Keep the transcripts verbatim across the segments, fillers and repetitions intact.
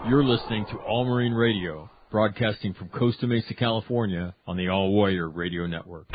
You're listening to All Marine Radio, broadcasting from Costa Mesa, California, on the All Warrior Radio Network.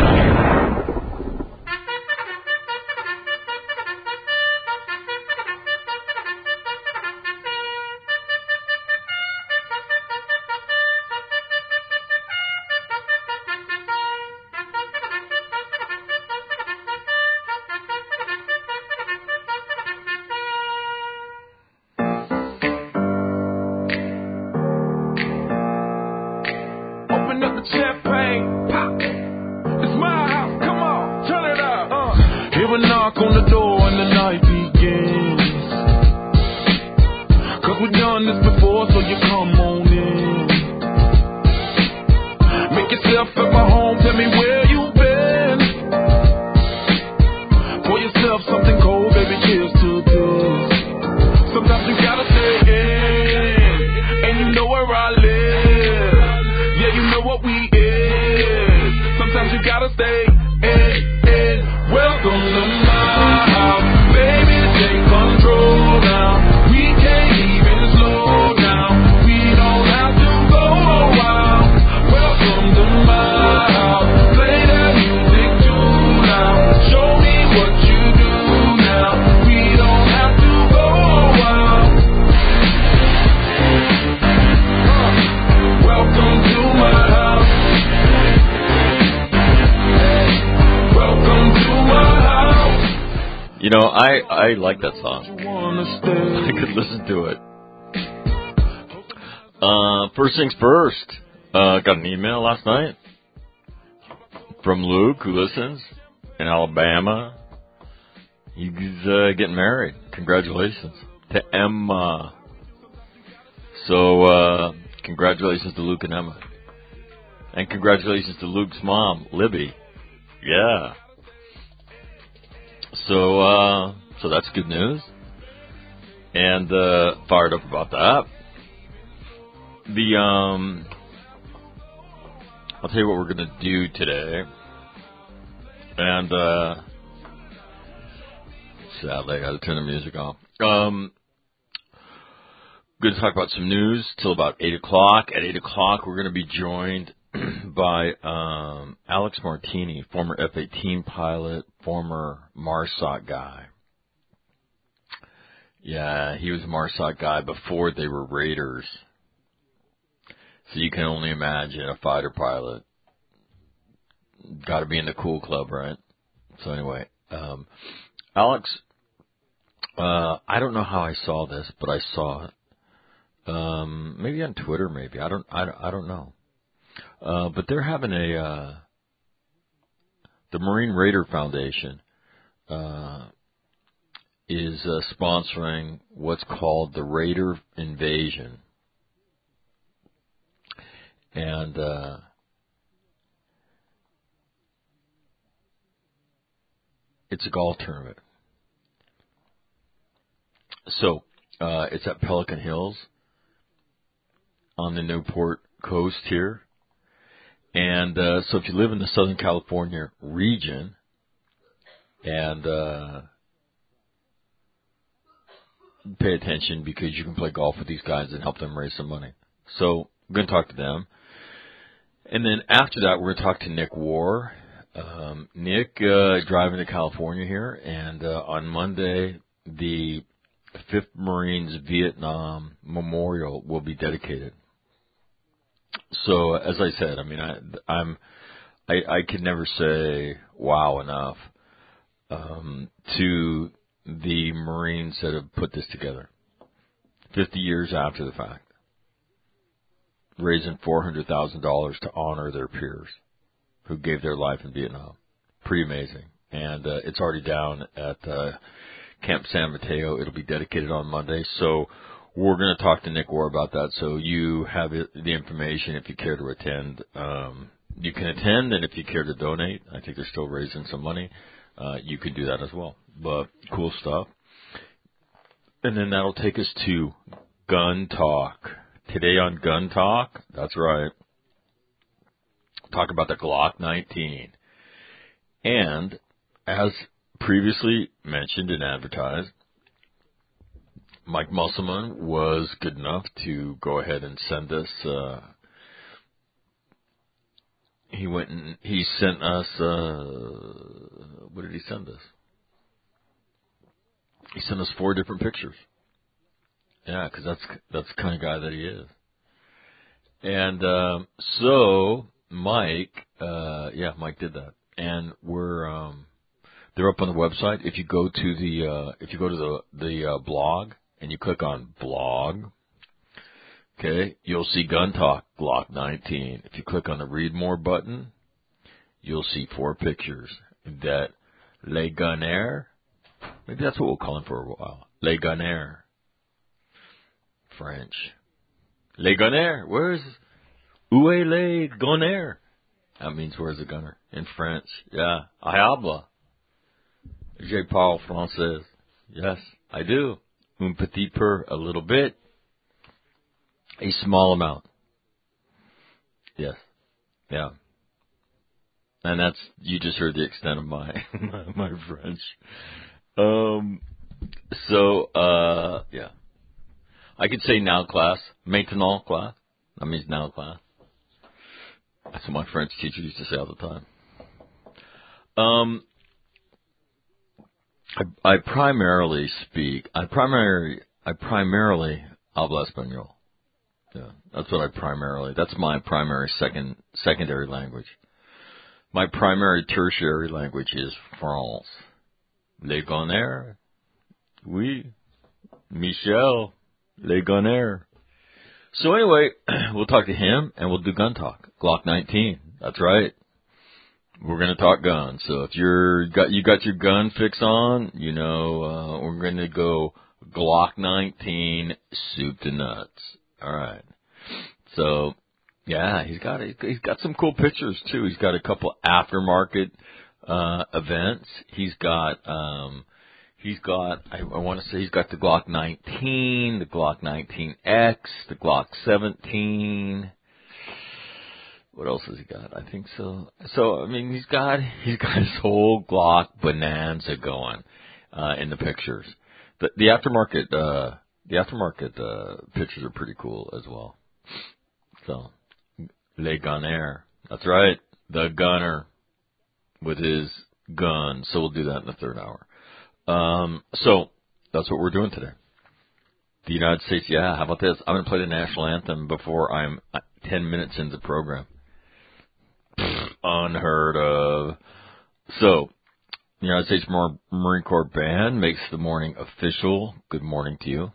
I, I like that song. I could listen to it. Uh, first things first, uh, got an email last night from Luke, who listens in Alabama. He's uh, getting married. Congratulations to Emma. So, uh, congratulations to Luke and Emma. And congratulations to Luke's mom, Libby. Yeah. So, uh, so that's good news, and uh, fired up about that. The um, I'll tell you what we're gonna do today, and uh, sadly I got to turn the music off. Um, going to talk about some news till about eight o'clock. At eight o'clock, we're going to be joined by um, Alex Martini, former F eighteen pilot, former MARSOC guy. Yeah, he was a MARSOC guy before they were Raiders. So you can only imagine a fighter pilot. Got to be in the cool club, right? So anyway, um, Alex, uh, I don't know how I saw this, but I saw it. Um, maybe on Twitter, maybe. I don't, I don't, I don't know. Uh, but they're having a, uh, the Marine Raider Foundation, uh, is, uh, sponsoring what's called the Raider Invasion. And, uh, it's a golf tournament. So, uh, it's at Pelican Hills on the Newport coast here. And uh, so if you live in the Southern California region and uh, pay attention because you can play golf with these guys and help them raise some money. So I'm going to talk to them. And then after that, we're going to talk to Nick War. Um, Nick uh, is driving to California here. And uh, on Monday, the fifth Marines Vietnam Memorial will be dedicated. So, as I said, I mean, I, I'm, I, I could never say wow enough um, to the Marines that have put this together. Fifty years after the fact, raising four hundred thousand dollars to honor their peers who gave their life in Vietnam. Pretty amazing, and uh, it's already down at uh, Camp San Mateo. It'll be dedicated on Monday. So. We're going to talk to Nick War about that, so you have it, the information if you care to attend. Um, you can attend, and if you care to donate, I think they're still raising some money, uh, you can do that as well. But cool stuff. And then that'll take us to Gun Talk. Today on Gun Talk, that's right, talk about the Glock nineteen. And as previously mentioned and advertised, Mike Musselman was good enough to go ahead and send us. Uh, he went and he sent us. Uh, what did he send us? He sent us four different pictures. Yeah, because that's that's the kind of guy that he is. And um, so Mike, uh, yeah, Mike did that, and we're um, they're up on the website. If you go to the uh, if you go to the the uh, blog and you click on blog, okay, you'll see Gun Talk Glock nineteen. If you click on the Read More button, you'll see four pictures that Le Gunner. Maybe that's what we'll call him for a while. Le Gunner. French. Le Gunner. Where's Où est le Gunner? That means where's the gunner in French. Yeah. I habla. Je parle français. Yes, I do. Un petit peu, a little bit. A small amount. Yes. Yeah. And that's, you just heard the extent of my, my French. Um, so, uh, yeah. I could say now class, maintenant class. That means now class. That's what my French teacher used to say all the time. Um, I, I primarily speak, I primarily, I primarily habla español. Yeah, that's what I primarily, that's my primary second, secondary language. My primary tertiary language is France. Le Gunner. Oui. Michel. Le Gunner. So anyway, we'll talk to him and we'll do gun talk. Glock nineteen. That's right. We're going to talk guns. So if you're got you got your gun fix on, you know, uh, we're going to go Glock nineteen soup to nuts. All right. So yeah, he's got he's got some cool pictures too. He's got a couple aftermarket uh events. He's got um he's got I, I want to say he's got the Glock nineteen, the Glock nineteen X, the Glock seventeen. What else has he got? I think so. So I mean, he's got he's got his whole Glock bonanza going uh in the pictures. The the aftermarket uh the aftermarket uh pictures are pretty cool as well. So Le Gunner. That's right. The gunner with his gun. So we'll do that in the third hour. Um, so that's what we're doing today. The United States, yeah, how about this? I'm going to play the national anthem before I'm ten minutes into the program. Pfft, unheard of. So, the United States Marine Corps Band makes the morning official. Good morning to you.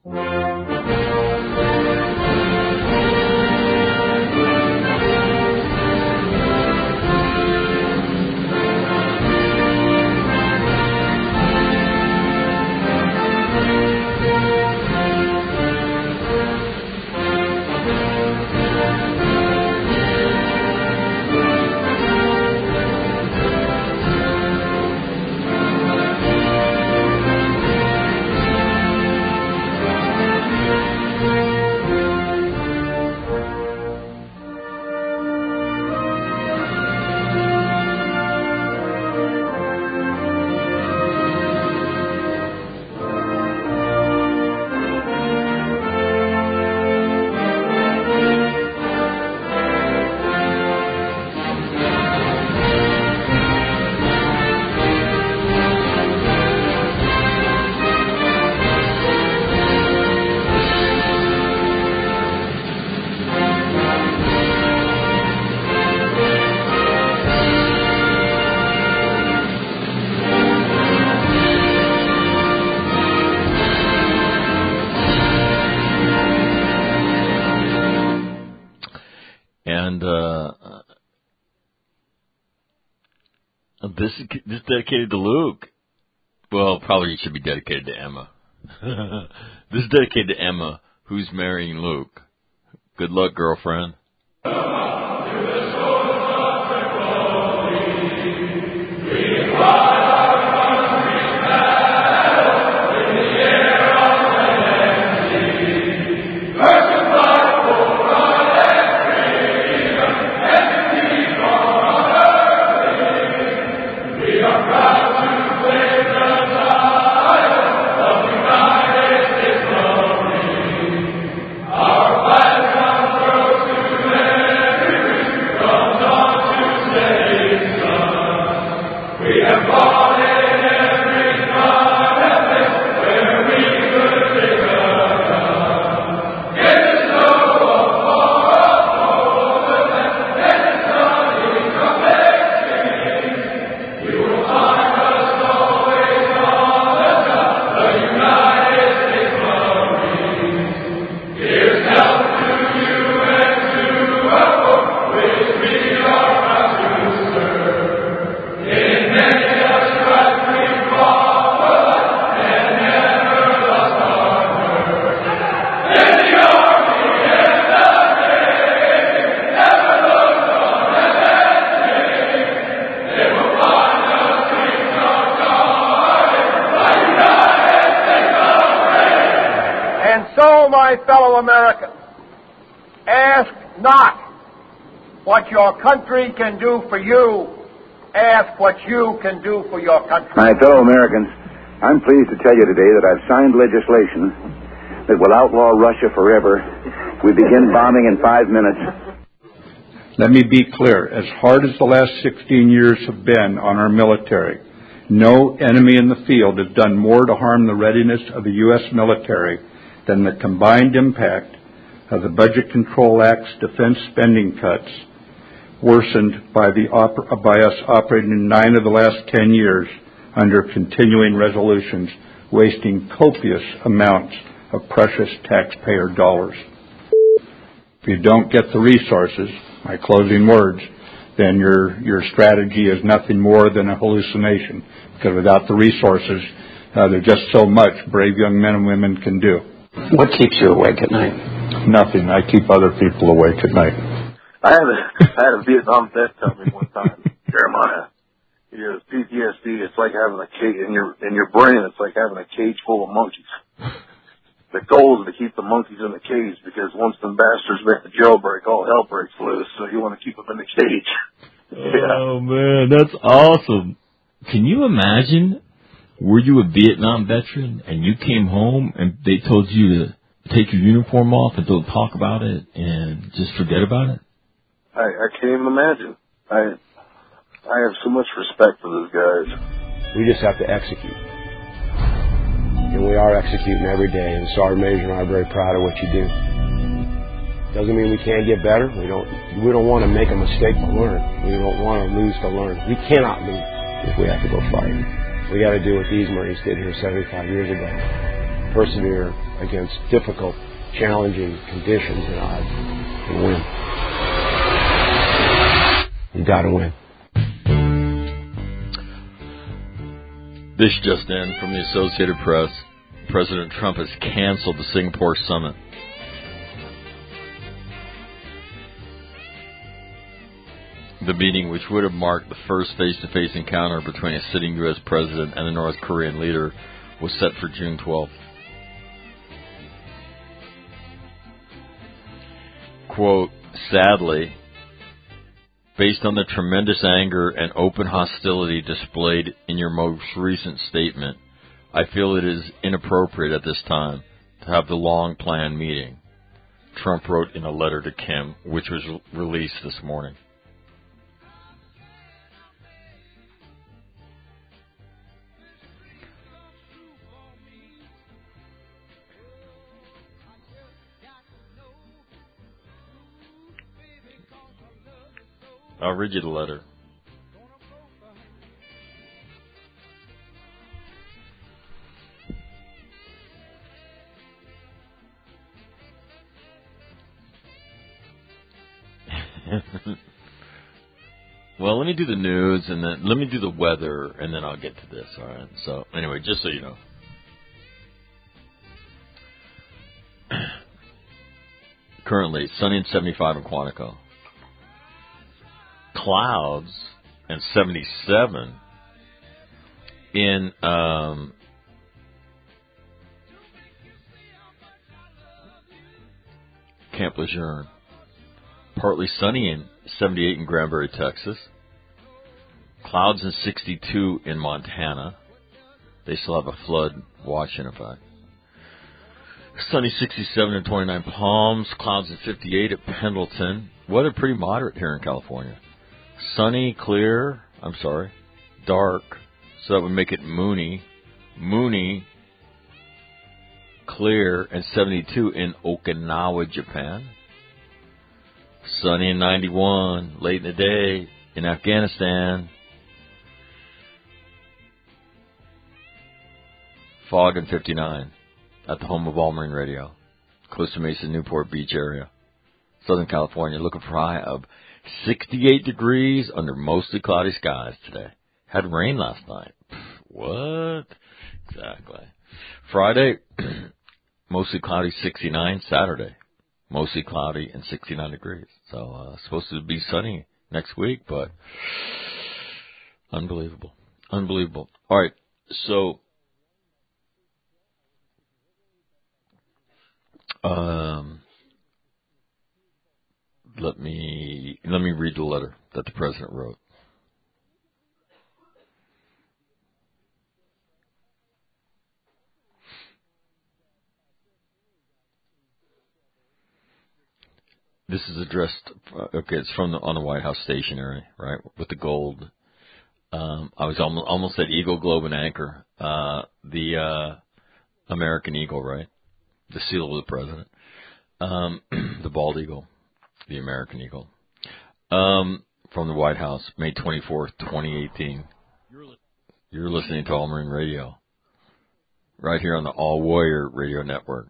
This this is dedicated to Luke. Well, probably it should be dedicated to Emma. This is dedicated to Emma, who's marrying Luke. Good luck, girlfriend. We are proud to claim the title of United States. And so, my fellow Americans, ask not what your country can do for you. Ask what you can do for your country. My fellow Americans, I'm pleased to tell you today that I've signed legislation that will outlaw Russia forever. We begin bombing in five minutes. Let me be clear. As hard as the last sixteen years have been on our military, no enemy in the field has done more to harm the readiness of the U S military than the combined impact of the Budget Control Act's defense spending cuts, worsened by, the oper- by us operating in nine of the last ten years under continuing resolutions, wasting copious amounts of precious taxpayer dollars. If you don't get the resources, my closing words, then your your strategy is nothing more than a hallucination, because without the resources, uh, there's just so much brave young men and women can do. What keeps you awake at night? Nothing. I keep other people awake at night. I had a, I had a Vietnam vet tell me one time, Jeremiah, he goes, P T S D, it's like having a cage, in your, in your brain, it's like having a cage full of monkeys. The goal is to keep the monkeys in the cage, because once the bastards make the jailbreak, all hell breaks loose, so you want to keep them in the cage. Yeah. Oh, man, that's awesome. Can you imagine, were you a Vietnam veteran and you came home and they told you to take your uniform off and don't talk about it and just forget about it? I, I can't even imagine. I I have so much respect for those guys. We just have to execute. And we are executing every day. And Sergeant Major and I are very proud of what you do. Doesn't mean we can't get better. We don't we don't want to make a mistake to learn. We don't want to lose to learn. We cannot lose if we have to go fight. We got to do what these Marines did here seventy-five years ago. Persevere against difficult, challenging conditions and odds and win. You got to win. This just in from the Associated Press. President Trump has canceled the Singapore summit. The meeting, which would have marked the first face-to-face encounter between a sitting U S president and a North Korean leader, was set for June twelfth. Quote, sadly, based on the tremendous anger and open hostility displayed in your most recent statement, I feel it is inappropriate at this time to have the long-planned meeting, Trump wrote in a letter to Kim, which was released this morning. I'll read you the letter. Well, let me do the news, and then let me do the weather, and then I'll get to this, all right? So, anyway, just so you know. Currently, sunny and seventy-five in Quantico. Clouds and seventy-seven in um, Camp Lejeune. Partly sunny and seventy-eight in Granbury, Texas. Clouds and sixty-two in Montana. They still have a flood watch in effect. Sunny sixty-seven and twenty-nine Palms. Clouds and fifty-eight at Pendleton. Weather pretty moderate here in California. Sunny, clear, I'm sorry, dark, so that would make it moony, moony, clear, and seventy-two in Okinawa, Japan. Sunny and ninety-one, late in the day in Afghanistan. Fog and fifty-nine at the home of All Marine Radio, Costa Mesa, Newport Beach area, Southern California, looking for a high of sixty-eight degrees under mostly cloudy skies today. Had rain last night. What? Exactly. Friday, mostly cloudy, sixty-nine. Saturday, mostly cloudy and sixty-nine degrees. So, uh, supposed to be sunny next week, but unbelievable. Unbelievable. All right. So, Um, let me let me read the letter that the president wrote. This is addressed, okay, it's from the, on the White House stationery, right, with the gold. Um, I was almost, almost at Eagle, Globe, and Anchor, uh, the uh, American Eagle, right, the seal of the president, um, the bald eagle, the American Eagle, um, from the White House, May twenty-fourth, twenty eighteen. You're listening to All Marine Radio, right here on the All Warrior Radio Network.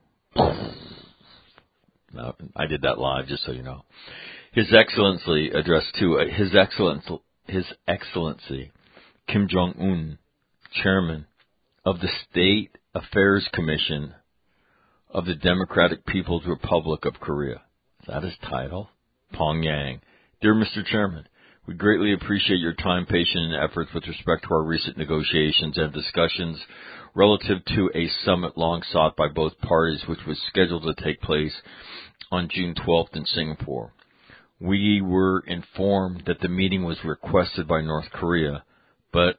No, I did that live, just so you know. His Excellency addressed to uh, His Excellency, His Excellency Kim Jong-un, Chairman of the State Affairs Commission of the Democratic People's Republic of Korea. Is that his title? Pyongyang. Dear Mister Chairman, we greatly appreciate your time, patience, and efforts with respect to our recent negotiations and discussions relative to a summit long sought by both parties, which was scheduled to take place on June twelfth in Singapore. We were informed that the meeting was requested by North Korea, but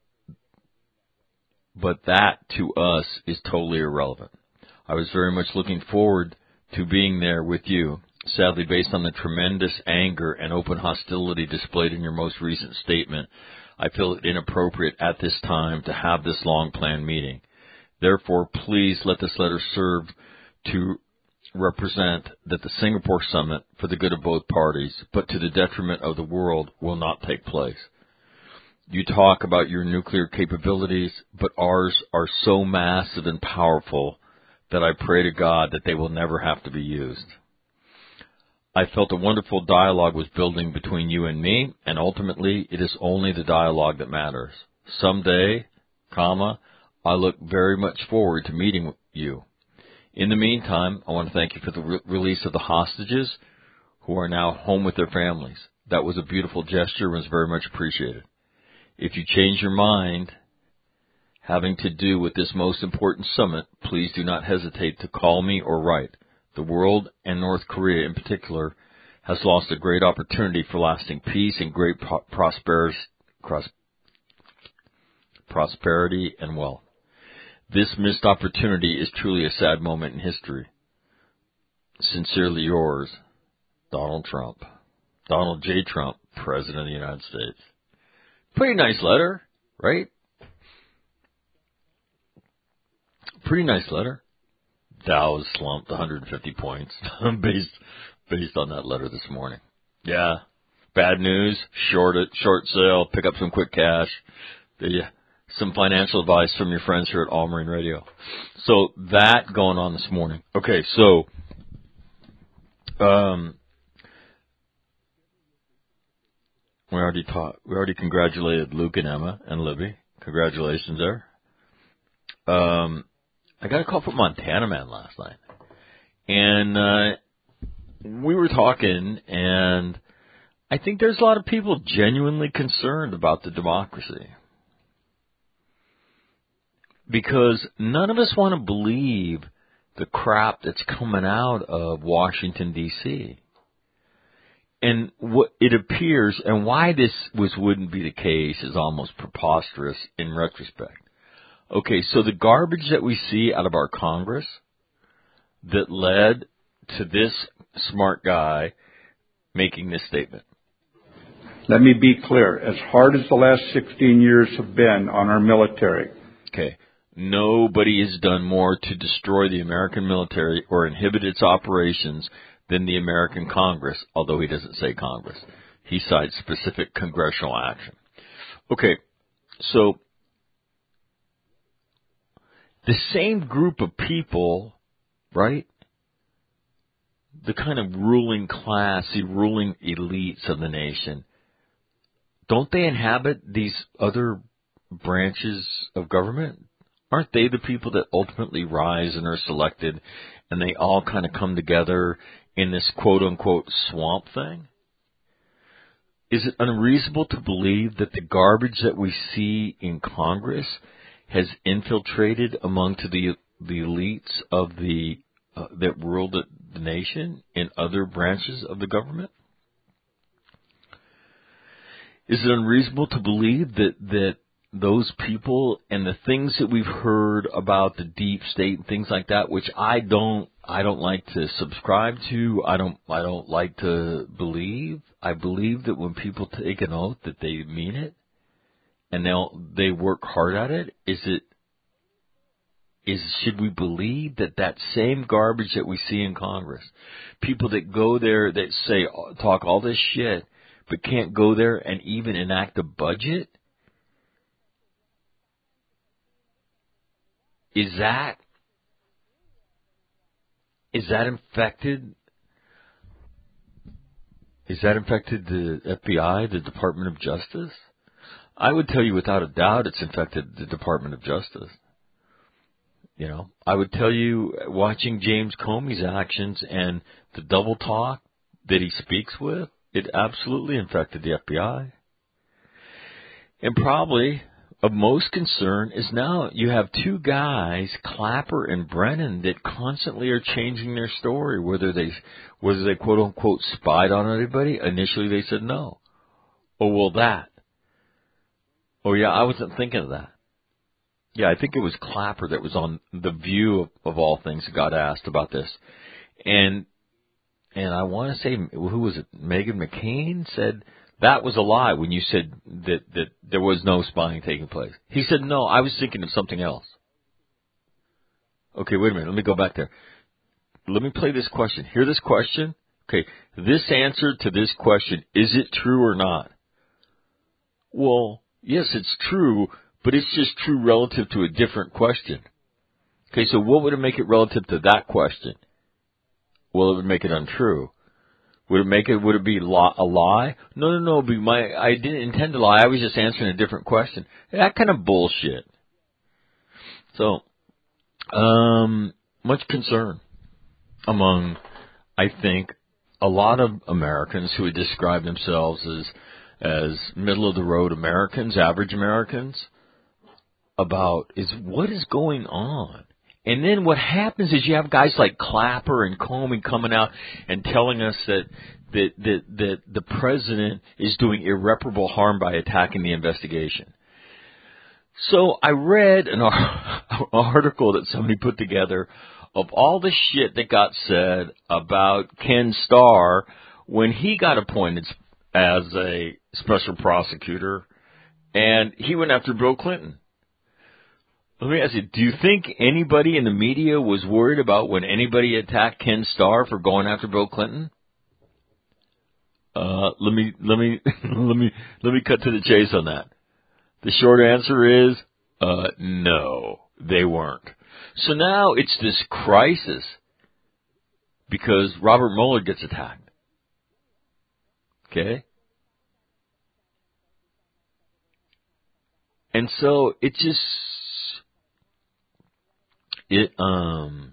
but that to us is totally irrelevant. I was very much looking forward to being there with you. Sadly, based on the tremendous anger and open hostility displayed in your most recent statement, I feel it inappropriate at this time to have this long-planned meeting. Therefore, please let this letter serve to represent that the Singapore summit, for the good of both parties, but to the detriment of the world, will not take place. You talk about your nuclear capabilities, but ours are so massive and powerful that I pray to God that they will never have to be used. I felt a wonderful dialogue was building between you and me, and ultimately it is only the dialogue that matters. Someday, comma, I look very much forward to meeting you. In the meantime, I want to thank you for the re- release of the hostages who are now home with their families. That was a beautiful gesture and was very much appreciated. If you change your mind having to do with this most important summit, please do not hesitate to call me or write. The world, and North Korea in particular, has lost a great opportunity for lasting peace and great pro- prosperity, prosperity and wealth. This missed opportunity is truly a sad moment in history. Sincerely yours, Donald Trump. Donald J. Trump, President of the United States. Pretty nice letter, right? Pretty nice letter. Dow has slumped one hundred fifty points based based on that letter this morning. Yeah. Bad news, short it, short sale, pick up some quick cash. The, some financial advice from your friends here at All Marine Radio. So that going on this morning. Okay, so um, we already taught, we already congratulated Luke and Emma and Libby. Congratulations there. Um, I got a call from Montana Man last night, and uh, we were talking, and I think there's a lot of people genuinely concerned about the democracy, because none of us want to believe the crap that's coming out of Washington, D C And what it appears, and why this was wouldn't be the case, is almost preposterous in retrospect. Okay, so the garbage that we see out of our Congress that led to this smart guy making this statement. Let me be clear. As hard as the last sixteen years have been on our military. Okay, nobody has done more to destroy the American military or inhibit its operations than the American Congress, although he doesn't say Congress. He cites specific congressional action. Okay, so the same group of people, right, the kind of ruling class, the ruling elites of the nation, don't they inhabit these other branches of government? Aren't they the people that ultimately rise and are selected, and they all kind of come together in this quote-unquote swamp thing? Is it unreasonable to believe that the garbage that we see in Congress has infiltrated among to the the elites of the uh, that ruled the nation in other branches of the government? Is it unreasonable to believe that, that those people and the things that we've heard about the deep state and things like that, which I don't, I don't like to subscribe to, I don't, I don't like to believe. I believe that when people take an oath that they mean it, and they'll, they work hard at it. Is it, is, should we believe that that same garbage that we see in Congress, people that go there that say, talk all this shit, but can't go there and even enact a budget? Is that, is that infected? Is that infected the F B I, the Department of Justice? I would tell you without a doubt it's infected the Department of Justice. You know, I would tell you watching James Comey's actions and the double talk that he speaks with, it absolutely infected the F B I. And probably of most concern is now you have two guys, Clapper and Brennan, that constantly are changing their story, whether they, whether they quote unquote spied on anybody. Initially they said no. Oh, well that. Oh yeah, I wasn't thinking of that. Yeah, I think it was Clapper that was on The View of, of all things that got asked about this. And, and I want to say, who was it? Meghan McCain said that was a lie when you said that, that there was no spying taking place. He said, no, I was thinking of something else. Okay, wait a minute. Let me go back there. Let me play this question. Hear this question? Okay, this answer to this question, is it true or not? Well, yes, it's true, but it's just true relative to a different question. Okay, so what would it make it relative to that question? Well, it would make it untrue. Would it make it, would it be a lie? No, no, no, be my, I didn't intend to lie. I was just answering a different question. That kind of bullshit. So, um, much concern among, I think, a lot of Americans who would describe themselves as, as middle of the road Americans, average Americans, about is what is going on. And then what happens is you have guys like Clapper and Comey coming out and telling us that that that, that the president is doing irreparable harm by attacking the investigation. So I read an article that somebody put together of all the shit that got said about Ken Starr when he got appointed as a special prosecutor, and he went after Bill Clinton. Let me ask you, do you think anybody in the media was worried about when anybody attacked Ken Starr for going after Bill Clinton? Uh, let me, let me, let me, let me cut to the chase on that. The short answer is, uh, no, they weren't. So now it's this crisis because Robert Mueller gets attacked. Okay? And so it just, It, um,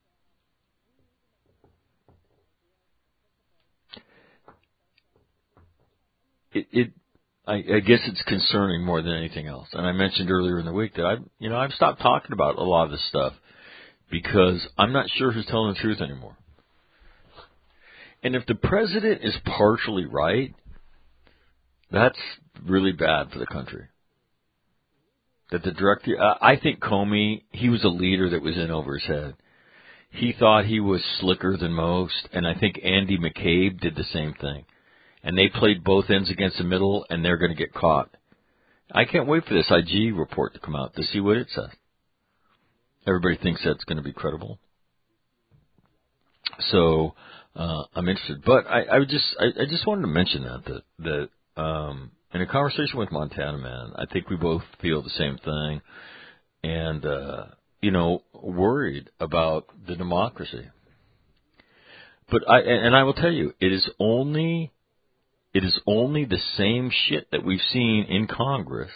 it, it, I, I guess it's concerning more than anything else. And I mentioned earlier in the week that I, you know, I've stopped talking about a lot of this stuff because I'm not sure who's telling the truth anymore. And if the president is partially right, that's really bad for the country. That the director, uh, I think Comey, he was a leader that was in over his head. He thought he was slicker than most, and I think Andy McCabe did the same thing. And they played both ends against the middle, and they're going to get caught. I can't wait for this I G report to come out to see what it says. Everybody thinks that's going to be credible. So, uh, I'm interested. But I, I would just, I, I just wanted to mention that, that, that, um, in a conversation with Montana Man, I think we both feel the same thing and, uh, you know, worried about the democracy. But I, and I will tell you, it is only, it is only the same shit that we've seen in Congress,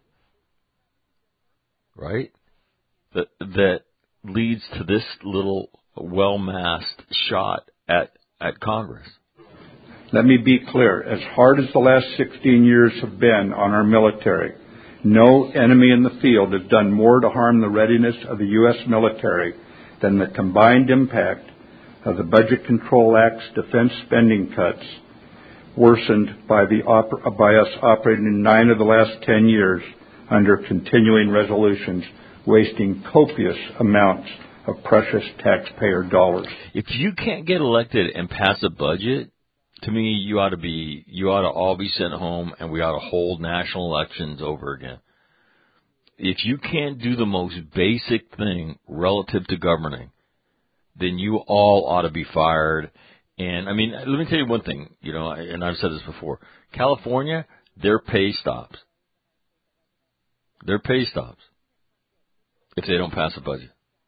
right? That, that leads to this little well-masked shot at, at Congress. Let me be clear. As hard as the last sixteen years have been on our military, no enemy in the field has done more to harm the readiness of the U S military than the combined impact of the Budget Control Act's defense spending cuts, worsened by, the oper- by us operating in nine of the last ten years under continuing resolutions, wasting copious amounts of precious taxpayer dollars. If you can't get elected and pass a budget, to me, you ought to be, you ought to all be sent home, and we ought to hold national elections over again. If you can't do the most basic thing relative to governing, then you all ought to be fired. And, I mean, let me tell you one thing, you know, and I've said this before. California, their pay stops. Their pay stops if they don't pass a budget.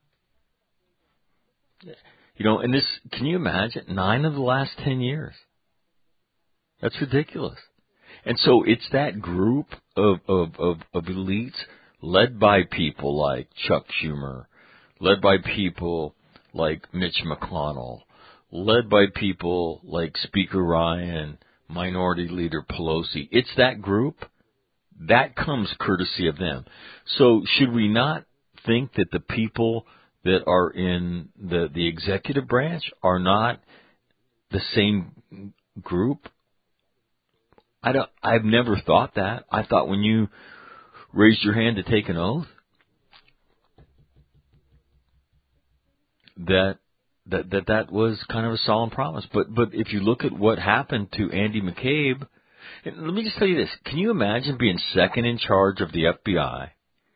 You know, and this, can you imagine? Nine of the last ten years. That's ridiculous. And so it's that group of, of, of, of elites led by people like Chuck Schumer, led by people like Mitch McConnell, led by people like Speaker Ryan, Minority Leader Pelosi. It's that group. That comes courtesy of them. So should we not think that the people that are in the, the executive branch are not the same group? I don't, I've never thought that. I thought when you raised your hand to take an oath that that that, that was kind of a solemn promise. But but if you look at what happened to Andy McCabe, and let me just tell you this. Can you imagine being second in charge of the F B I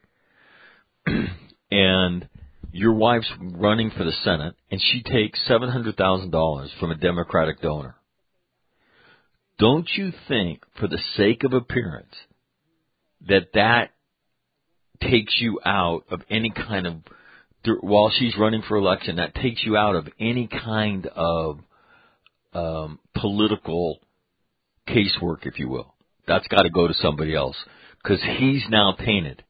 and your wife's running for the Senate and she takes seven hundred thousand dollars from a Democratic donor? Don't you think, for the sake of appearance, that that takes you out of any kind of, while she's running for election, that takes you out of any kind of um, political casework, if you will? That's got to go to somebody else because he's now tainted.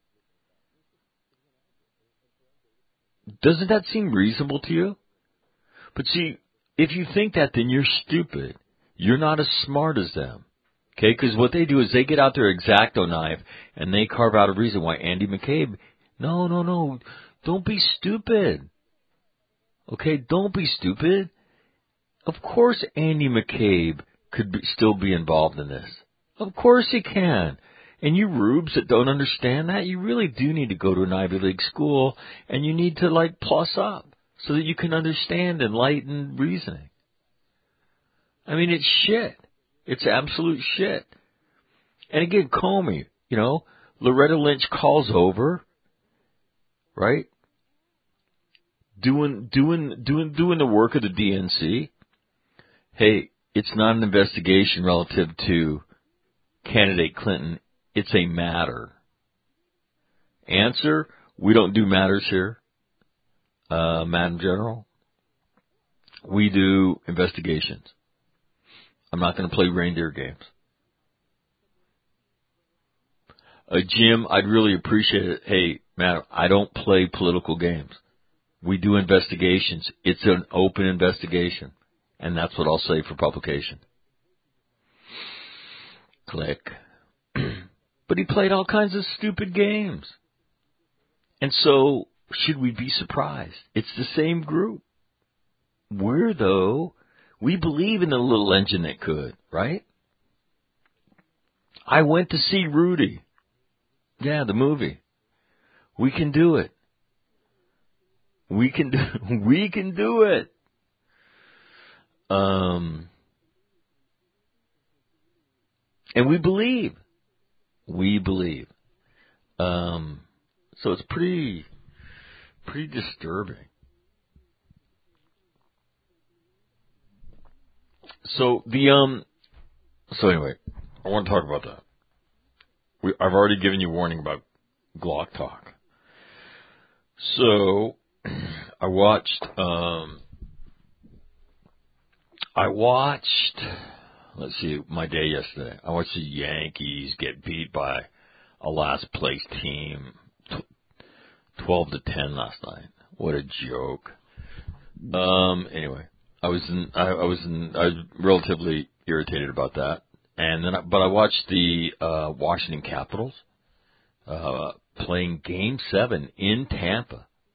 Doesn't that seem reasonable to you? But see, if you think that, then you're stupid. You're not as smart as them. Okay, because what they do is they get out their X-Acto knife and they carve out a reason why Andy McCabe, no, no, no, don't be stupid. Okay, don't be stupid. Of course Andy McCabe could be, still be involved in this. Of course he can. And you rubes that don't understand that, you really do need to go to an Ivy League school and you need to, like, plus up so that you can understand enlightened reasoning. I mean, it's shit. It's absolute shit. And again, Comey, you know, Loretta Lynch calls over, right? Doing, doing, doing, doing the work of the D N C. Hey, it's not an investigation relative to candidate Clinton. It's a matter. Answer, we don't do matters here, uh, Madam General. We do investigations. I'm not going to play reindeer games. Uh, Jim, I'd really appreciate it. Hey, man, I don't play political games. We do investigations. It's an open investigation. And that's what I'll say for publication. Click. But he played all kinds of stupid games. And so, should we be surprised? It's the same group. We're, though, we believe in the little engine that could, right? I went to see Rudy. Yeah, the movie. We can do it. We can do, we can do it. Um, and we believe. We believe. Um, so it's pretty, pretty disturbing. So the um, so anyway, I want to talk about that. We, I've already given you warning about Glock talk. So I watched um, I watched. Let's see, my day yesterday. I watched the Yankees get beat by a last place team, twelve to ten last night. What a joke. Um. Anyway. I was in, I, I was in, I was relatively irritated about that, and then, I, but I watched the uh, Washington Capitals uh, playing Game Seven in Tampa.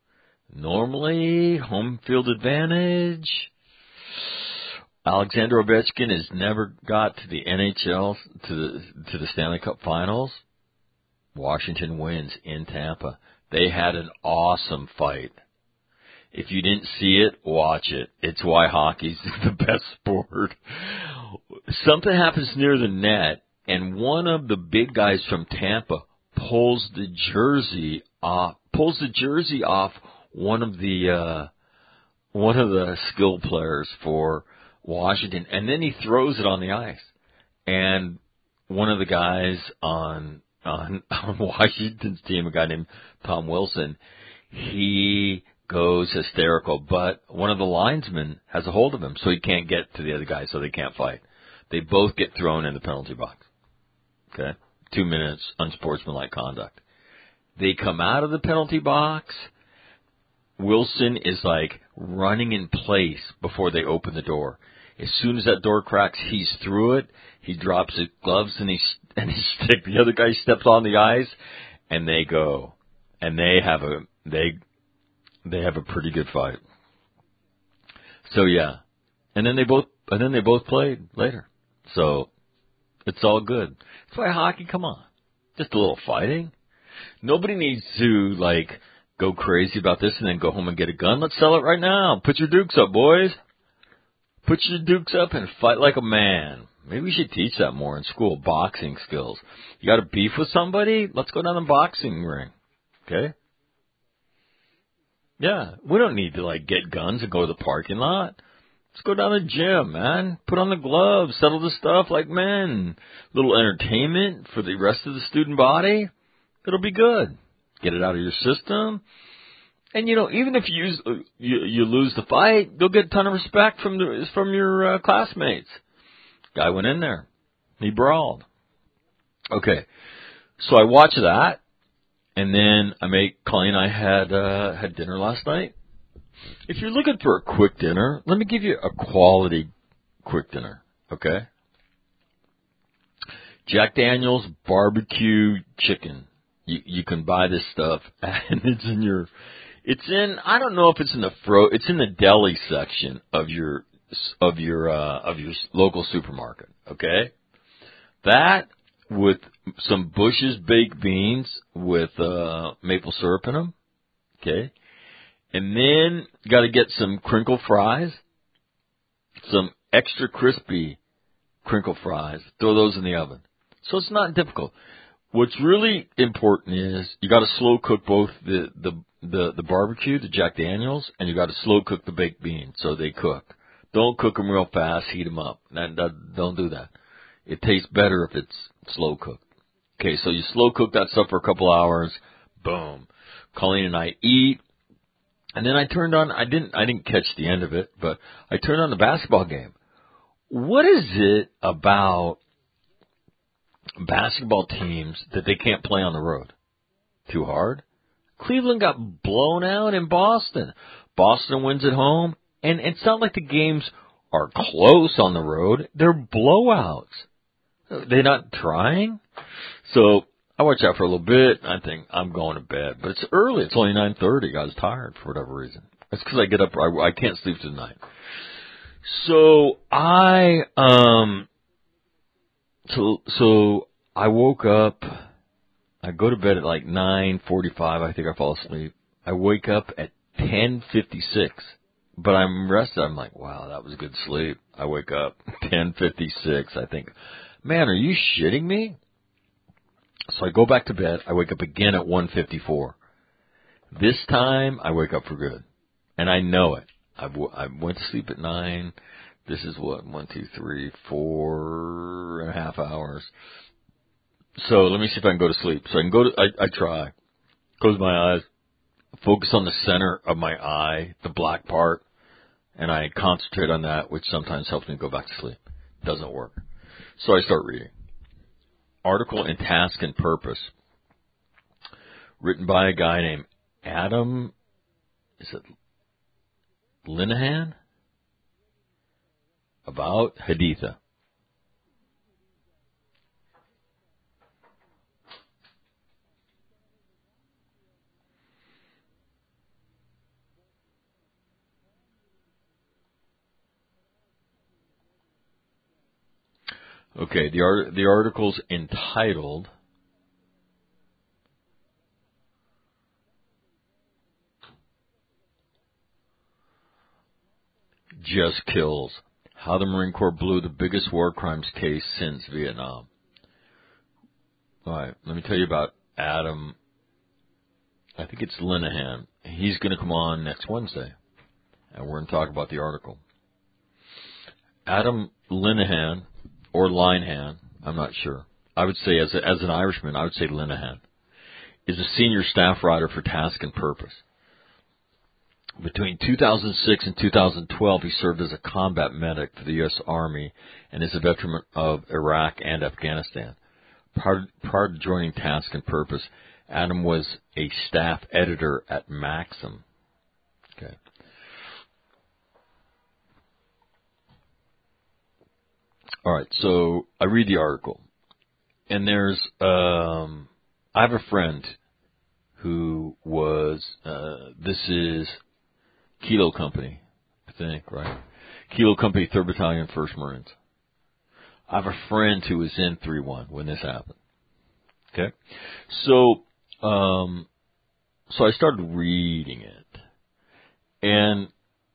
Normally, home field advantage. Alexander Ovechkin has never got to the N H L, to the, to the Stanley Cup Finals. Washington wins in Tampa. They had an awesome fight. If you didn't see it, watch it. It's why hockey's the best sport. Something happens near the net, and one of the big guys from Tampa pulls the jersey off, pulls the jersey off one of the, uh, one of the skill players for Washington, and then he throws it on the ice. And one of the guys on, on, on Washington's team, a guy named Tom Wilson, he goes hysterical, but one of the linesmen has a hold of him, so he can't get to the other guy, so they can't fight. They both get thrown in the penalty box. Okay? Two minutes, unsportsmanlike conduct. They come out of the penalty box. Wilson is like running in place before they open the door. As soon as that door cracks, he's through it. He drops his gloves and he and his stick. The other guy steps on the ice, and they go, and they have a they they have a pretty good fight. So yeah, and then they both and then they both played later. So it's all good. That's why hockey. Come on, just a little fighting. Nobody needs to like go crazy about this and then go home and get a gun. Let's sell it right now. Put your dukes up, boys. Put your dukes up and fight like a man. Maybe we should teach that more in school, boxing skills. You got a beef with somebody? Let's go down the boxing ring. Okay? Yeah, we don't need to, like, get guns and go to the parking lot. Let's go down to the gym, man. Put on the gloves, settle the stuff like men. Little entertainment for the rest of the student body. It'll be good. Get it out of your system. And, you know, even if you, use, you you lose the fight, you'll get a ton of respect from the from your uh, classmates. Guy went in there. He brawled. Okay. So I watch that, and then I make, Colleen and I had, uh, had dinner last night. If you're looking for a quick dinner, let me give you a quality quick dinner, okay? Jack Daniel's barbecue chicken. You, you can buy this stuff, and it's in your... It's in, I don't know if it's in the fro, it's in the deli section of your, of your, uh, of your local supermarket, okay? That with some Bush's baked beans with, uh, maple syrup in them, okay? And then you gotta get some crinkle fries, some extra crispy crinkle fries, throw those in the oven. So it's not difficult. What's really important is you gotta slow cook both the, the, The, the barbecue, the Jack Daniels, and you got to slow cook the baked beans so they cook. Don't cook them real fast, heat them up. That, that, don't do that. It tastes better if it's slow cooked. Okay, so you slow cook that stuff for a couple hours. Boom. Colleen and I eat, and then I turned on. I didn't. I didn't catch the end of it, but I turned on the basketball game. What is it about basketball teams that they can't play on the road? Too hard? Cleveland got blown out in Boston. Boston wins at home, and it's not like the games are close on the road. They're blowouts. They're not trying. So I watch out for a little bit. I think I'm going to bed. But it's early. It's only nine thirty. I was tired for whatever reason. That's because I get up. I, I can't sleep tonight. So I, um, so, so I woke up. I go to bed at like nine forty-five. I think I fall asleep. I wake up at ten fifty-six. But I'm rested. I'm like, wow, that was good sleep. I wake up ten fifty-six. I think, man, are you shitting me? So I go back to bed. I wake up again at one fifty-four. This time, I wake up for good. And I know it. I, w- I went to sleep at nine. This is what, one, two, three, four and a half hours. So let me see if I can go to sleep. So I can go to, I, I try. Close my eyes. Focus on the center of my eye, the black part. And I concentrate on that, which sometimes helps me go back to sleep. Doesn't work. So I start reading. Article in Task and Purpose. Written by a guy named Adam, is it Linehan? About Haditha. Okay, the art, the article's entitled Just Kills, How the Marine Corps Blew the Biggest War Crimes Case Since Vietnam. All right, let me tell you about Adam, I think it's Linehan. He's going to come on next Wednesday, and we're going to talk about the article. Adam Linehan, or Linehan, I'm not sure. I would say, as, a, as an Irishman, I would say Linehan, is a senior staff writer for Task and Purpose. Between two thousand six and two thousand twelve, he served as a combat medic for the U S Army and is a veteran of Iraq and Afghanistan. Prior, prior to joining Task and Purpose, Adam was a staff editor at Maxim. Okay. All right, so I read the article, and there's, um, I have a friend who was, uh, this is Kilo Company, I think, right? Kilo Company, third Battalion, first Marines. I have a friend who was in three one when this happened. Okay? So, um, so I started reading it, and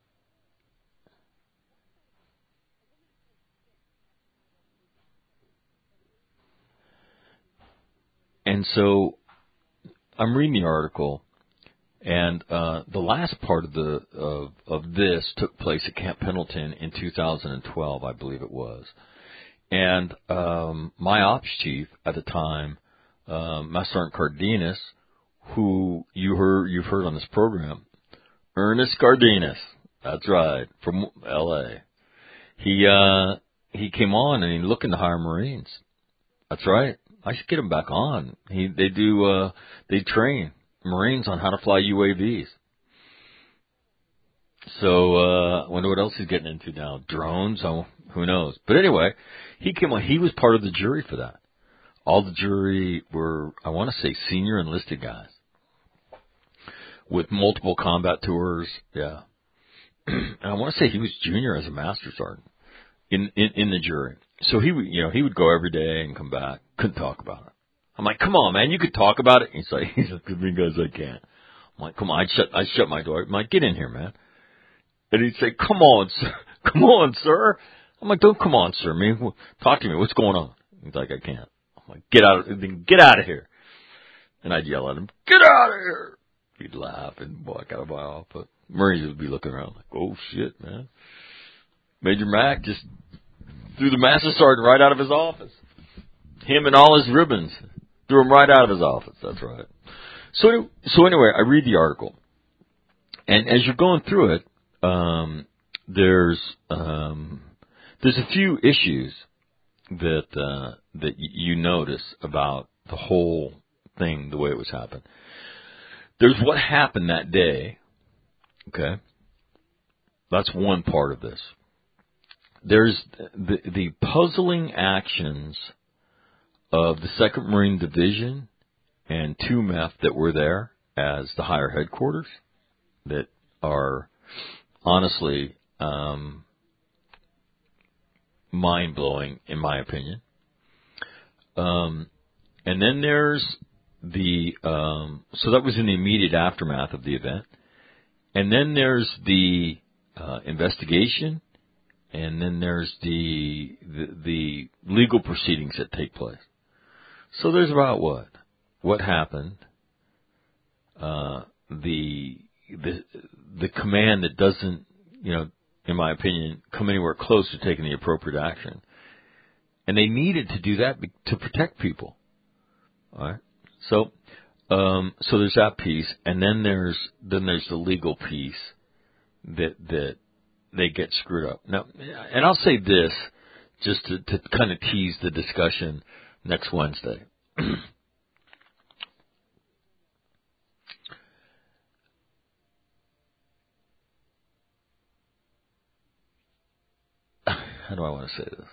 and so I'm reading the article, and uh, the last part of the of, of this took place at Camp Pendleton in two thousand twelve, I believe it was. And um, my ops chief at the time, uh, Master Sergeant Cardenas, who you heard you've heard on this program, Ernest Cardenas, that's right, from L A. He uh, he came on and he's looking to hire Marines. That's right. I should get him back on. He they do uh, they train Marines on how to fly U A Vs. So uh, I wonder what else he's getting into now. Drones? Oh, who knows? But anyway, he came on. He was part of the jury for that. All the jury were, I want to say, senior enlisted guys with multiple combat tours. Yeah, and I want to say he was junior as a master sergeant in, in in the jury. So he would, you know, he would go every day and come back. Couldn't talk about it. I'm like, come on, man, you could talk about it. He's like, he's like, because I can't. I'm like, come on, I'd shut, I'd shut my door. I'm like, get in here, man. And he'd say, come on, sir. Come on, sir. I'm like, don't come on, sir. I mean, talk to me. What's going on? He's like, I can't. I'm like, get out of, get out of here. And I'd yell at him, get out of here. He'd laugh and walk out of my office. But Marines would be looking around like, oh shit, man. Major Mac just threw the master sergeant right out of his office. Him and all his ribbons. Threw him right out of his office. That's right. So, so anyway, I read the article. And as you're going through it, um, there's, um, there's a few issues that, uh, that you notice about the whole thing, the way it was happened. There's what happened that day. Okay. That's one part of this. There's the, the puzzling actions of the second Marine Division and two M E F that were there as the higher headquarters that are honestly um, mind-blowing, in my opinion. Um, and then there's the, um, so that was in the immediate aftermath of the event. And then there's the uh, investigation, and then there's the, the the legal proceedings that take place. So there's about what? What happened? Uh, the the the command that doesn't, you know, in my opinion, come anywhere close to taking the appropriate action, and they needed to do that to protect people. All right. So um, so there's that piece, and then there's then there's the legal piece that that they get screwed up. Now, and I'll say this just to, to kind of tease the discussion next Wednesday. How do I want to say this?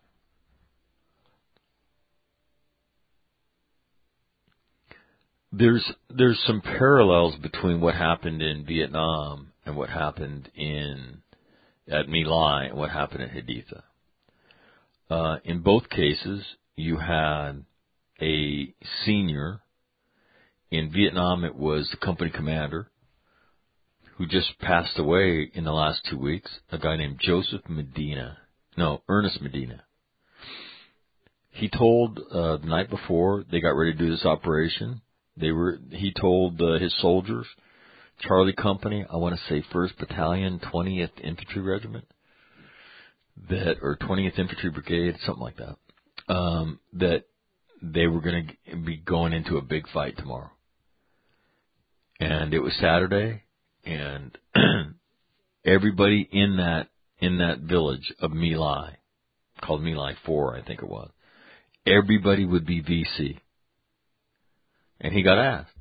There's there's some parallels between what happened in Vietnam and what happened in at My Lai and what happened at Haditha. uh, in both cases, you had a senior. In Vietnam, it was the company commander who just passed away in the last two weeks, a guy named Joseph Medina. No, Ernest Medina. He told uh, the night before they got ready to do this operation, they were. He told uh, his soldiers, Charlie Company, I want to say first Battalion, twentieth Infantry Regiment, that or twentieth Infantry Brigade, something like that, um, that they were going to be going into a big fight tomorrow. And it was Saturday, and everybody in that in that village of My Lai, called My Lai four, I think it was, everybody would be V C. And he got asked.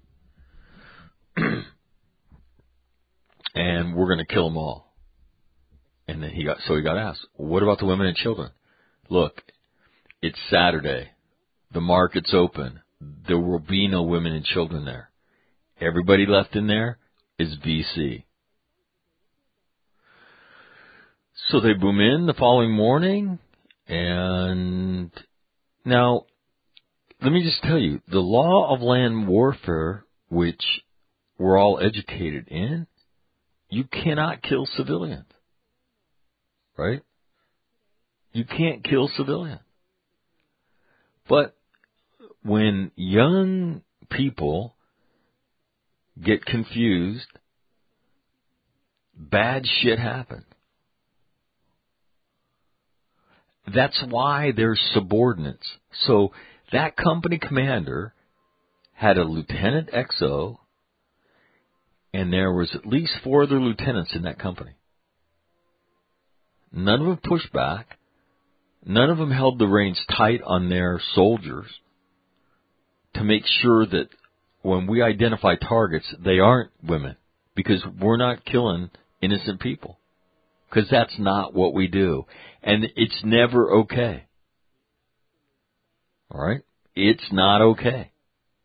And we're going to kill them all. And then he got, so he got asked, what about the women and children? Look, it's Saturday. The market's open. There will be no women and children there. Everybody left in there is V C. So they boom in the following morning, and now, let me just tell you, the law of land warfare, which we're all educated in, you cannot kill civilians. Right? You can't kill civilians. But when young people get confused, bad shit happens. That's why they're subordinates. So that company commander had a Lieutenant X O, and there was at least four other lieutenants in that company. None of them pushed back. None of them held the reins tight on their soldiers to make sure that when we identify targets, they aren't women, because we're not killing innocent people. Because that's not what we do. And it's never okay. All right? It's not okay.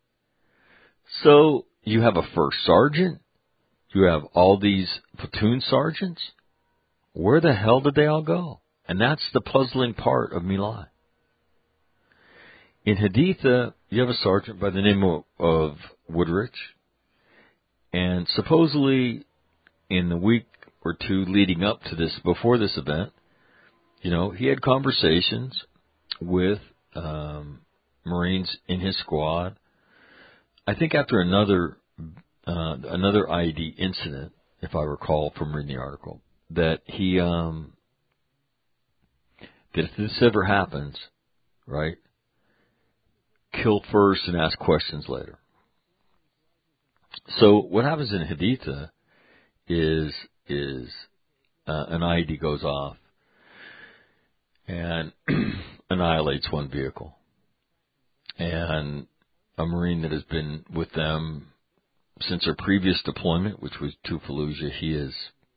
So you have a first sergeant. You have all these platoon sergeants. Where the hell did they all go? And that's the puzzling part of My Lai. In Haditha, you have a sergeant by the name of, of Woodrich. And supposedly in the week or two leading up to this, before this event, you know, he had conversations with um, Marines in his squad. I think after another uh, another I E D incident, if I recall from reading the article, that he um, that if this ever happens, right, kill first and ask questions later. So what happens in Haditha is is uh, an I E D goes off and annihilates one vehicle. And a Marine that has been with them since their previous deployment, which was to Fallujah, he is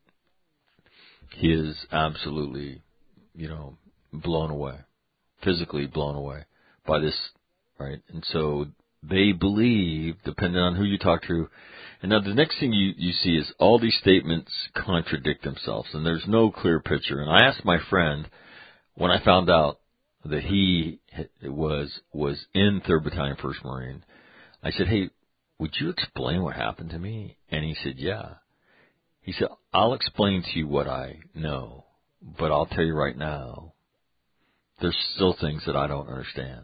he is absolutely, you know, blown away, physically blown away by this, right? And so they believe, depending on who you talk to, and now the next thing you, you see is all these statements contradict themselves, and there's no clear picture. And I asked my friend, when I found out that he was was in third Battalion, first Marine, I said, hey, would you explain what happened to me? And he said, yeah. He said, I'll explain to you what I know, but I'll tell you right now, there's still things that I don't understand.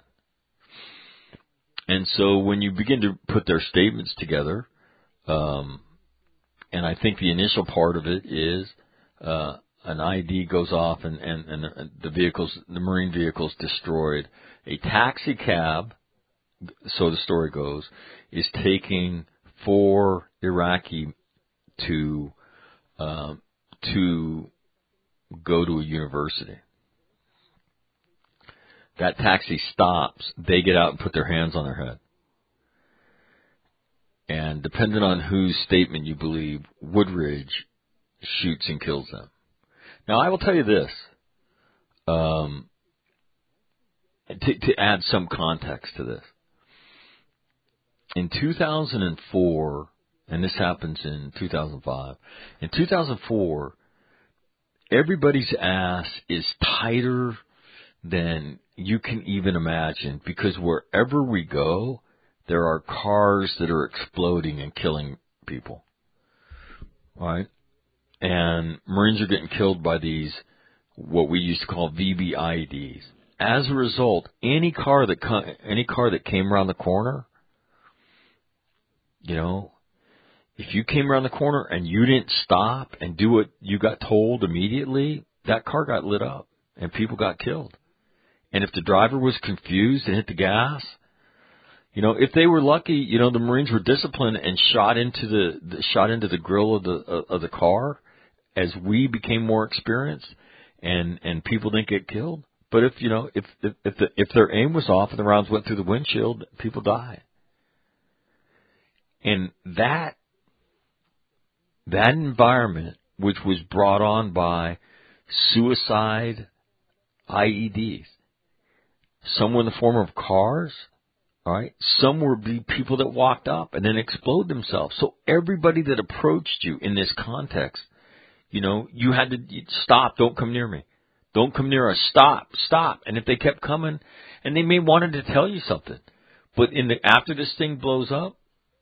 And so when you begin to put their statements together, um, and I think the initial part of it is uh, an I E D goes off and, and, and the vehicles, the Marine vehicles destroyed. A taxi cab, so the story goes, is taking four Iraqi to um, to go to a university. That taxi stops. They get out and put their hands on their head. And depending on whose statement you believe, Woodridge shoots and kills them. Now, I will tell you this, um, to, to add some context to this. In two thousand four, and this happens in two thousand five, in two thousand four, everybody's ass is tighter than you can even imagine, because wherever we go, there are cars that are exploding and killing people, right? And Marines are getting killed by these, what we used to call V B I E Ds. As a result, any car that co- any car that came around the corner, you know, if you came around the corner and you didn't stop and do what you got told immediately, that car got lit up and people got killed. And if the driver was confused and hit the gas, you know, if they were lucky, you know, the Marines were disciplined and shot into the, the shot into the grill of the uh, of the car as we became more experienced, and and people didn't get killed. But if you know, if if if, the, if their aim was off and the rounds went through the windshield, people died. And that that environment, which was brought on by suicide I E Ds, some were in the form of cars. All right. Some were be people that walked up and then explode themselves. So everybody that approached you in this context, you know, you had to stop. Don't come near me. Don't come near us. Stop. Stop. And if they kept coming, and they may wanted to tell you something, but in the after this thing blows up,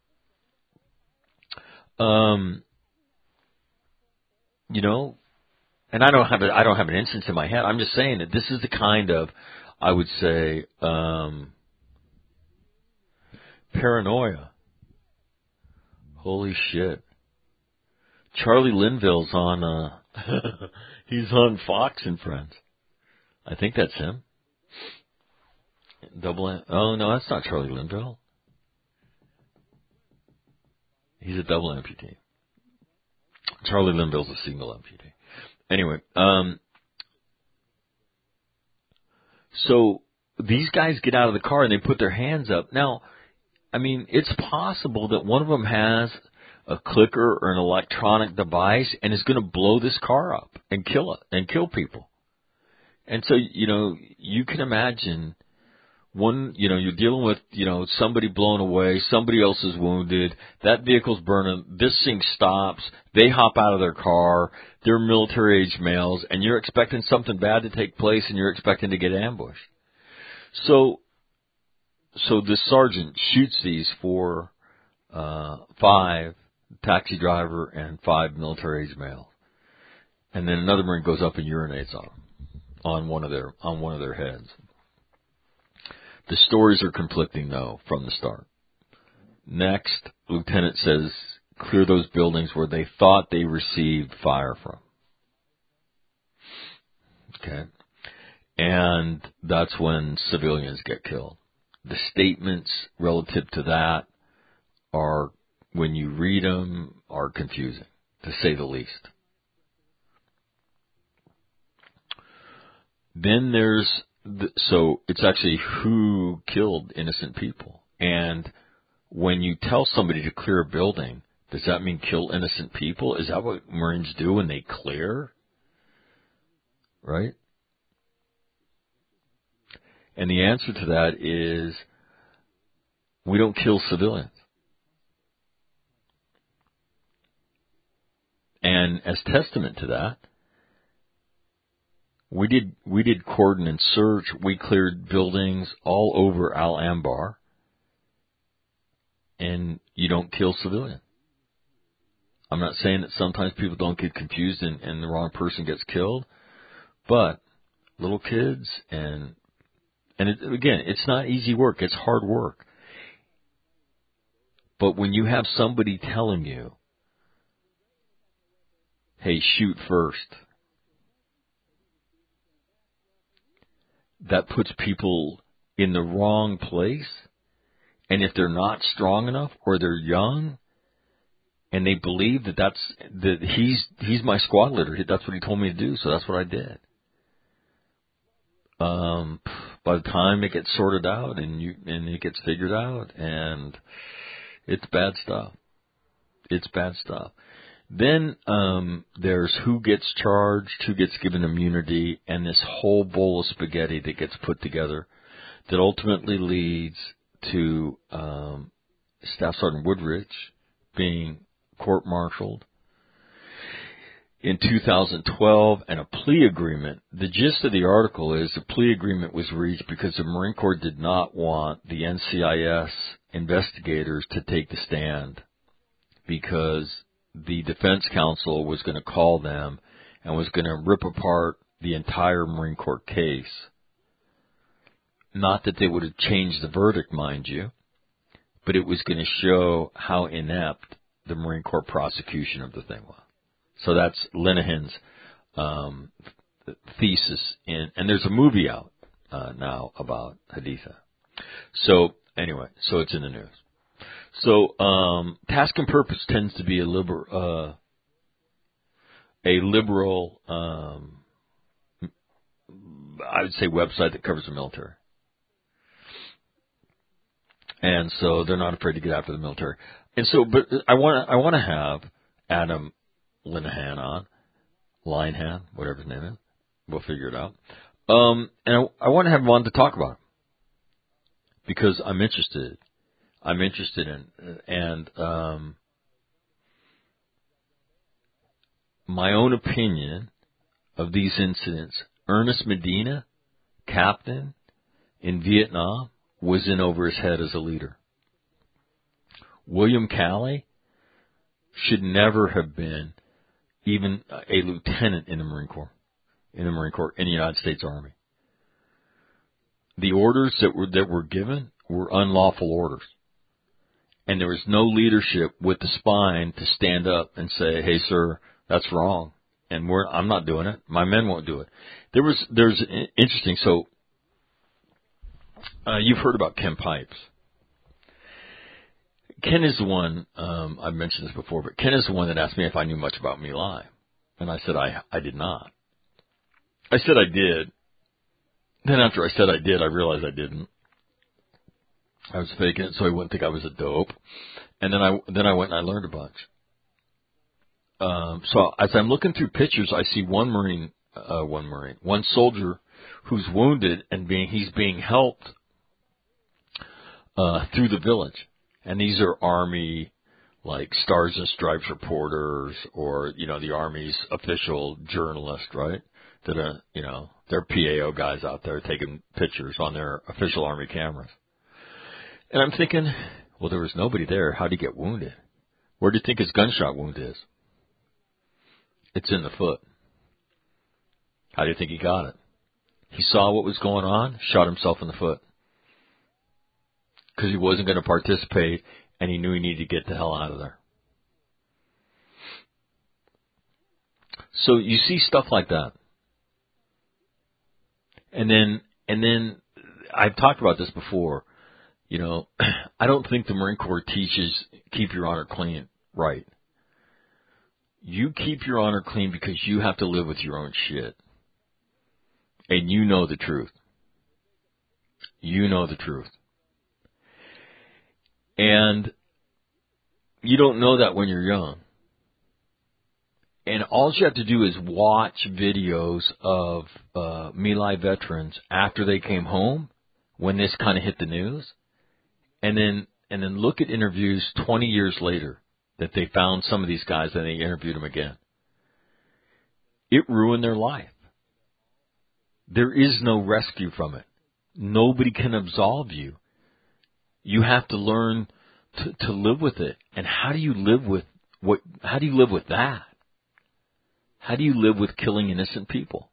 um, you know, and I don't have a, I don't have an instance in my head. I'm just saying that this is the kind of, I would say, um. paranoia. Holy shit. Charlie Linville's on, uh, he's on Fox and Friends. I think that's him. Double, am- oh no, that's not Charlie Linville. He's a double amputee. Charlie Linville's a single amputee. Anyway, um, so these guys get out of the car and they put their hands up. Now, I mean, it's possible that one of them has a clicker or an electronic device and is going to blow this car up and kill it and kill people. And so, you know, you can imagine one, you know, you're dealing with, you know, somebody blown away, somebody else is wounded, that vehicle's burning, this thing stops, they hop out of their car, they're military-age males, and you're expecting something bad to take place and you're expecting to get ambushed. So, So the sergeant shoots these four, uh, five, taxi driver and five military-age males, and then another Marine goes up and urinates on them, on one of their on one of their heads. The stories are conflicting though from the start. Next, Lieutenant says clear those buildings where they thought they received fire from. Okay, and that's when civilians get killed. The statements relative to that are, when you read them, are confusing, to say the least. Then there's, the, so it's actually who killed innocent people. And when you tell somebody to clear a building, does that mean kill innocent people? Is that what Marines do when they clear? Right? And the answer to that is we don't kill civilians. And as testament to that, we did we did cordon and search. We cleared buildings all over Al Anbar, and you don't kill civilians. I'm not saying that sometimes people don't get confused and, and the wrong person gets killed, but little kids and And it, again, it's not easy work. It's hard work. But when you have somebody telling you, hey, shoot first, that puts people in the wrong place. And if they're not strong enough or they're young and they believe that that's, that he's, he's my squad leader, that's what he told me to do, so that's what I did. Um, by the time it gets sorted out and you, and it gets figured out, and it's bad stuff. It's bad stuff. Then, um, there's who gets charged, who gets given immunity, and this whole bowl of spaghetti that gets put together that ultimately leads to, um, Staff Sergeant Woodrich being court-martialed. in two thousand twelve and a plea agreement. The gist of the article is the plea agreement was reached because the Marine Corps did not want the N C I S investigators to take the stand because the defense counsel was going to call them and was going to rip apart the entire Marine Corps case. Not that they would have changed the verdict, mind you, but it was going to show how inept the Marine Corps prosecution of the thing was. So that's Linehan's um, thesis, in, and there's a movie out uh, now about Haditha. So anyway, so it's in the news. So um, Task and Purpose tends to be a liberal, uh, a liberal, um, I would say, website that covers the military, and so they're not afraid to get after the military. And so, but I want to, I want to have Adam Linehan on, Linehan, whatever his name is. We'll figure it out. Um, and I, I want to have him on to talk about it because I'm interested. I'm interested in, and um, my own opinion of these incidents. Ernest Medina, captain in Vietnam, was in over his head as a leader. William Calley should never have been even a lieutenant in the Marine Corps, in the Marine Corps, in the United States Army. The orders that were that were given were unlawful orders, and there was no leadership with the spine to stand up and say, "Hey, sir, that's wrong," and we're I'm not doing it. My men won't do it. There was there's interesting. So uh, you've heard about Ken Pipes. Ken is the one, um, I've mentioned this before, but Ken is the one that asked me if I knew much about My Lai. And I said I, I did not. I said I did. Then after I said I did, I realized I didn't. I was faking it so he wouldn't think I was a dope. And then I, then I went and I learned a bunch. Um, so as I'm looking through pictures, I see one Marine, uh, one Marine, one soldier who's wounded and being, he's being helped, uh, through the village. And these are Army, like, Stars and Stripes reporters or, you know, the Army's official journalists, right? That are, you know, they're P A O guys out there taking pictures on their official Army cameras. And I'm thinking, well, there was nobody there. How'd he get wounded? Where do you think his gunshot wound is? It's in the foot. How do you think he got it? He saw what was going on, shot himself in the foot. Because he wasn't going to participate, and he knew he needed to get the hell out of there. So you see stuff like that. And then, and then, I've talked about this before, you know, I don't think the Marine Corps teaches keep your honor clean right. You keep your honor clean because you have to live with your own shit. And you know the truth. You know the truth. And you don't know that when you're young. And all you have to do is watch videos of uh, My Lai veterans after they came home, when this kind of hit the news, and then and then look at interviews twenty years later that they found some of these guys and they interviewed them again. It ruined their life. There is no rescue from it. Nobody can absolve you. You have to learn to, to live with it. And how do you live with what? How do you live with that? How do you live with killing innocent people?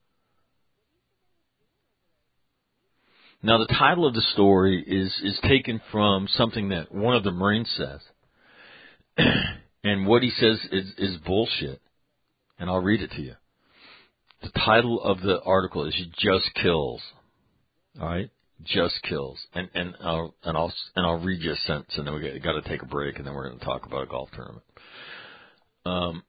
Now, the title of the story is is taken from something that one of the Marines says, and what he says is is bullshit. And I'll read it to you. The title of the article is "Just Kills." All right. Just kills, and and I'll and I'll and I'll read you a sentence, and then we got to take a break, and then we're going to talk about a golf tournament. Um,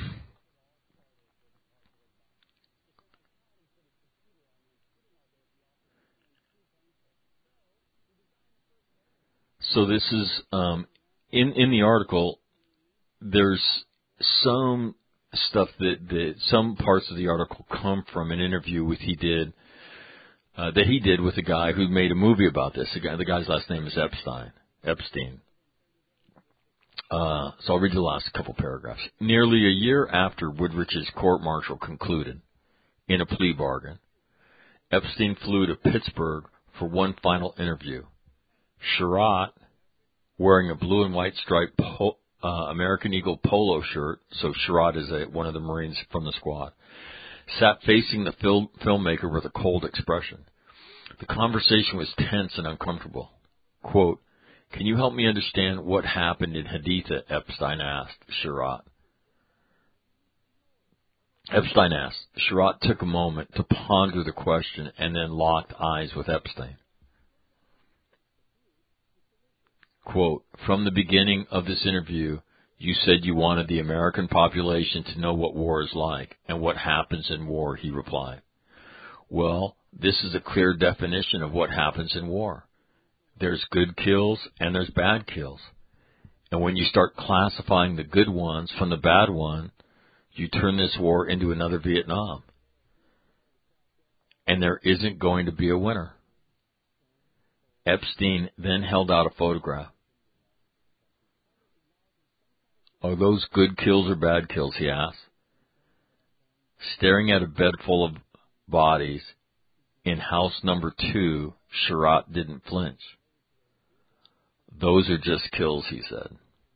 so this is um, in in the article. There's some stuff that, that some parts of the article come from an interview with he did. Uh, that he did with a guy who made a movie about this. The, guy, the guy's last name is Epstein. Epstein. Uh, so I'll read the last couple paragraphs. Nearly a year after Woodrich's court-martial concluded in a plea bargain, Epstein flew to Pittsburgh for one final interview. Sherratt, wearing a blue and white striped po- uh, American Eagle polo shirt, so Sherratt is a, one of the Marines from the squad, sat facing the fil- filmmaker with a cold expression. The conversation was tense and uncomfortable. Quote, "Can you help me understand what happened in Haditha?" Epstein asked Sherratt. Epstein asked. Sherratt took a moment to ponder the question and then locked eyes with Epstein. Quote, "From the beginning of this interview, you said you wanted the American population to know what war is like and what happens in war," he replied. "Well, this is a clear definition of what happens in war. There's good kills and there's bad kills. And when you start classifying the good ones from the bad one, you turn this war into another Vietnam. And there isn't going to be a winner." Epstein then held out a photograph. "Are those good kills or bad kills?" he asked. Staring at a bed full of bodies in house number two, Sherratt didn't flinch. "Those are just kills," he said.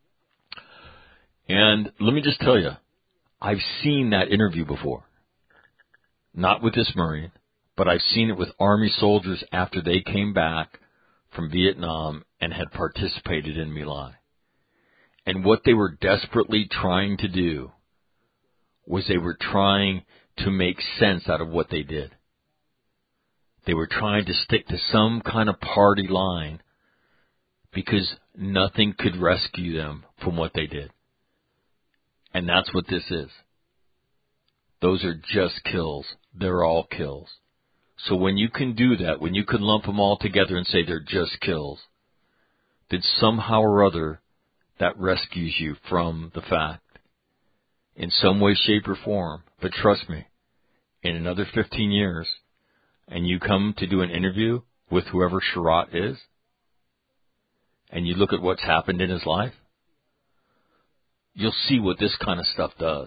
And let me just tell you, I've seen that interview before. Not with this Marine, but I've seen it with Army soldiers after they came back from Vietnam and had participated in My Lai. And what they were desperately trying to do was they were trying to make sense out of what they did. They were trying to stick to some kind of party line because nothing could rescue them from what they did. And that's what this is. Those are just kills. They're all kills. So when you can do that, when you can lump them all together and say they're just kills, then somehow or other that rescues you from the fact in some way, shape, or form. But trust me, in another fifteen years, and you come to do an interview with whoever Sherratt is, and you look at what's happened in his life, you'll see what this kind of stuff does.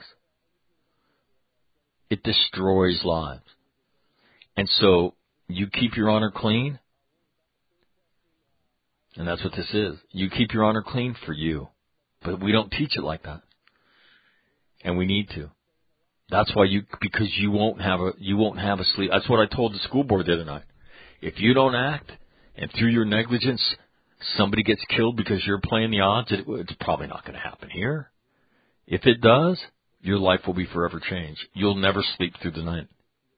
It destroys lives. And so you keep your honor clean, and that's what this is. You keep your honor clean for you. But we don't teach it like that. And we need to. That's why you, because you won't have a, you won't have a sleep. That's what I told the school board the other night. If you don't act, and through your negligence, somebody gets killed because you're playing the odds, it, it's probably not going to happen here. If it does, your life will be forever changed. You'll never sleep through the night.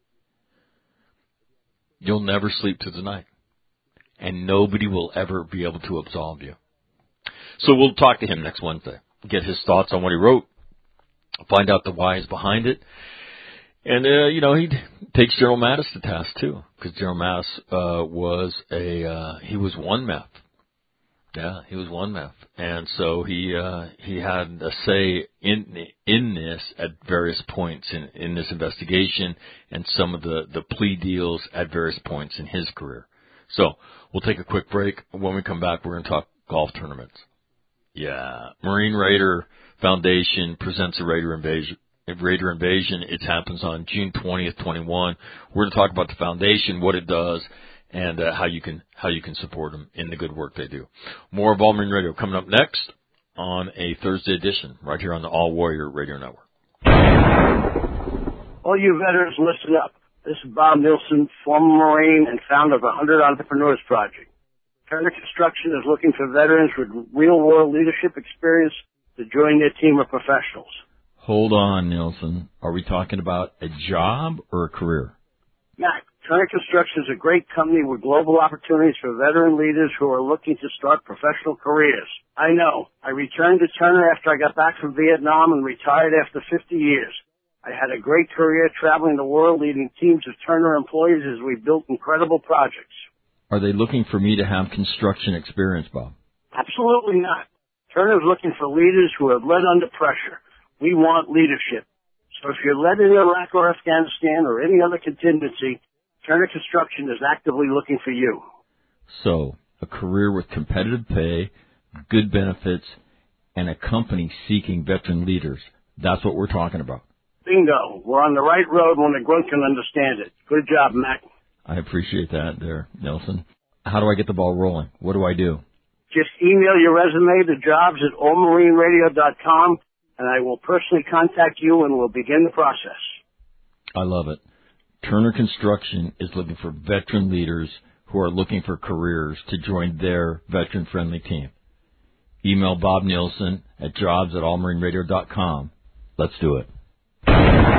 You'll never sleep through the night. And nobody will ever be able to absolve you. So we'll talk to him next Wednesday. Get his thoughts on what he wrote. Find out the whys behind it. And, uh, you know, he takes General Mattis to task, too. Because General Mattis uh, was a, uh, he was one meth. Yeah, he was one meth. And so he uh, he had a say in in this at various points in, in this investigation and some of the, the plea deals at various points in his career. So we'll take a quick break. When we come back, we're going to talk golf tournaments. Yeah, Marine Raider Foundation presents a Raider Invasion. Raider Invasion. It happens on June twentieth, twenty-one. We're going to talk about the foundation, what it does, and uh, how you can how you can support them in the good work they do. More of All Marine Radio coming up next on a Thursday edition, right here on the All Warrior Radio Network. All you veterans, listen up. This is Bob Nilsson, former Marine and founder of the one hundred Entrepreneurs Project. Turner Construction is looking for veterans with real-world leadership experience to join their team of professionals. Hold on, Nilsson. Are we talking about a job or a career? Mac, Turner Construction is a great company with global opportunities for veteran leaders who are looking to start professional careers. I know. I returned to Turner after I got back from Vietnam and retired after fifty years. I had a great career traveling the world leading teams of Turner employees as we built incredible projects. Are they looking for me to have construction experience, Bob? Absolutely not. Turner is looking for leaders who have led under pressure. We want leadership. So if you're led in Iraq or Afghanistan or any other contingency, Turner Construction is actively looking for you. So, a career with competitive pay, good benefits, and a company seeking veteran leaders. That's what we're talking about. Bingo. We're on the right road when the grunt can understand it. Good job, Mac. I appreciate that there, Nelson. How do I get the ball rolling? What do I do? Just email your resume to jobs at all marine radio dot com, and I will personally contact you and we'll begin the process. I love it. Turner Construction is looking for veteran leaders who are looking for careers to join their veteran-friendly team. Email Bob Nielsen at jobs at all marine radio dot com. Let's do it.